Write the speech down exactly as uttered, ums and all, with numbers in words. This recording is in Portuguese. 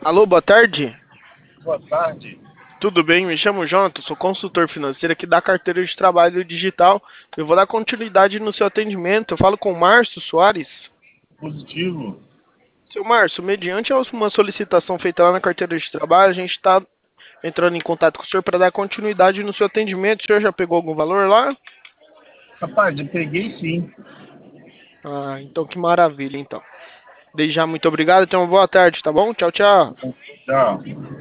Alô, boa tarde. Boa tarde. Tudo bem? Me chamo Jonathan, sou consultor financeiro aqui da carteira de trabalho digital. Eu vou dar continuidade no seu atendimento. Eu falo com o Márcio Soares. Positivo. Seu Márcio, mediante uma solicitação feita lá na carteira de trabalho, a gente está entrando em contato com o senhor para dar continuidade no seu atendimento. O senhor já pegou algum valor lá? Rapaz, eu peguei sim. Ah, então que maravilha, então. Desde já, muito obrigado. Tenha uma boa tarde, tá bom? Tchau, tchau. Tchau.